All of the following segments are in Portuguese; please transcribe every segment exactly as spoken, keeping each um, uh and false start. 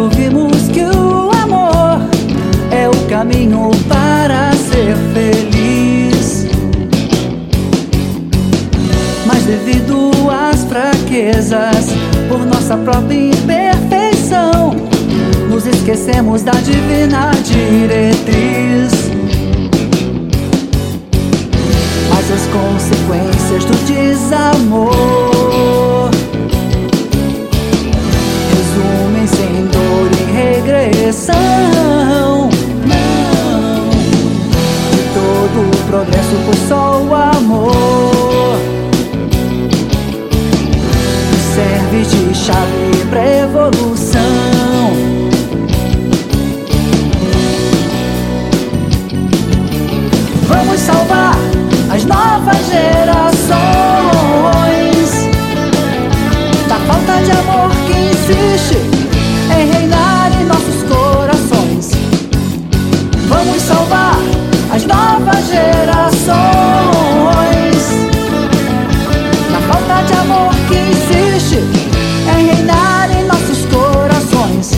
quando vimos que o amor é o caminho para ser feliz. Mas devido às fraquezas, por nossa própria imperfeição, nos esquecemos da divina diretriz. Mas as consequências do desamor resumem-se em dor e regressão. Não, de todo o progresso por só o amor serve de chave pra evolução. Vamos salvar as novas gerações da falta de amor que insiste em reinar em nossos corações. Vamos salvar as novas gerações da falta de amor que insiste em reinar em nossos corações.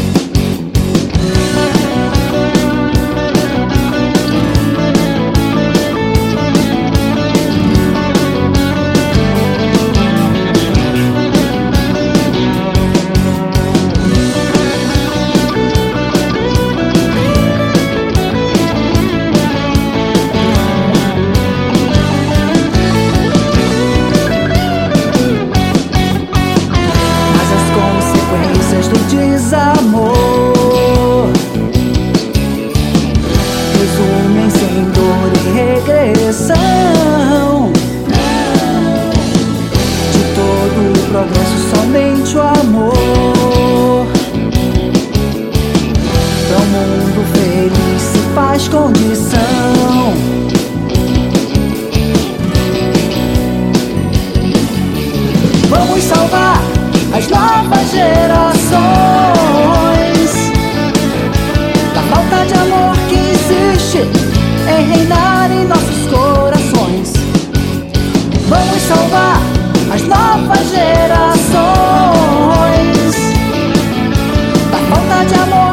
Desamor resumem-se em dor e regressão. De todo o progresso, somente o amor pra um mundo feliz se faz condição. Vamos salvar as novas gerações da falta de amor que insiste em reinar em nossos corações. Vamos salvar as novas gerações da falta de amor